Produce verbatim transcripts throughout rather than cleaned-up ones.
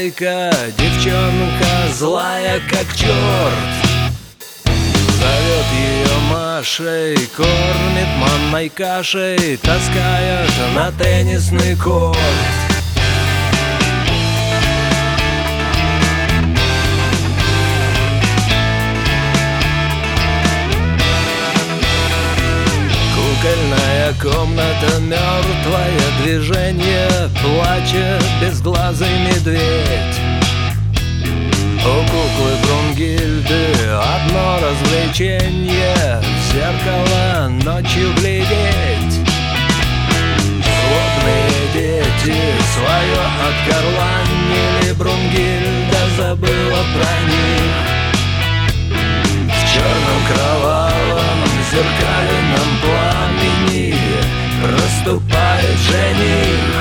хозяйка, девчонка злая как черт. Зовет ее Машей, кормит манной кашей, таскает на теннисный корт. Кукольная комната, мертвое движение, плачет безглазый медведь. У куклы Брунгильды одно развлечение — в зеркало ночью глядеть. Злобные дети свое откорланили, Брунгильда забыла про них. В черном кровавом зеркальном пламени проступает жених.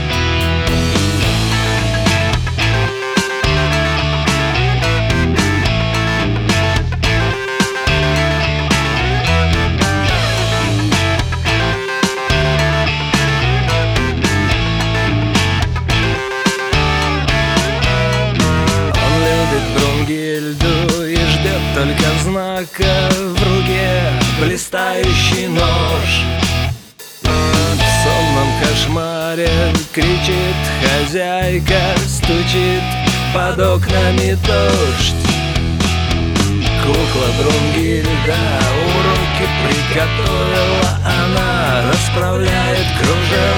И ждет только знака, в руке блистающий нож. В сонном кошмаре кричит хозяйка, стучит под окнами дождь. Кукла Брунгильда уроки приготовила, она расправляет кружева.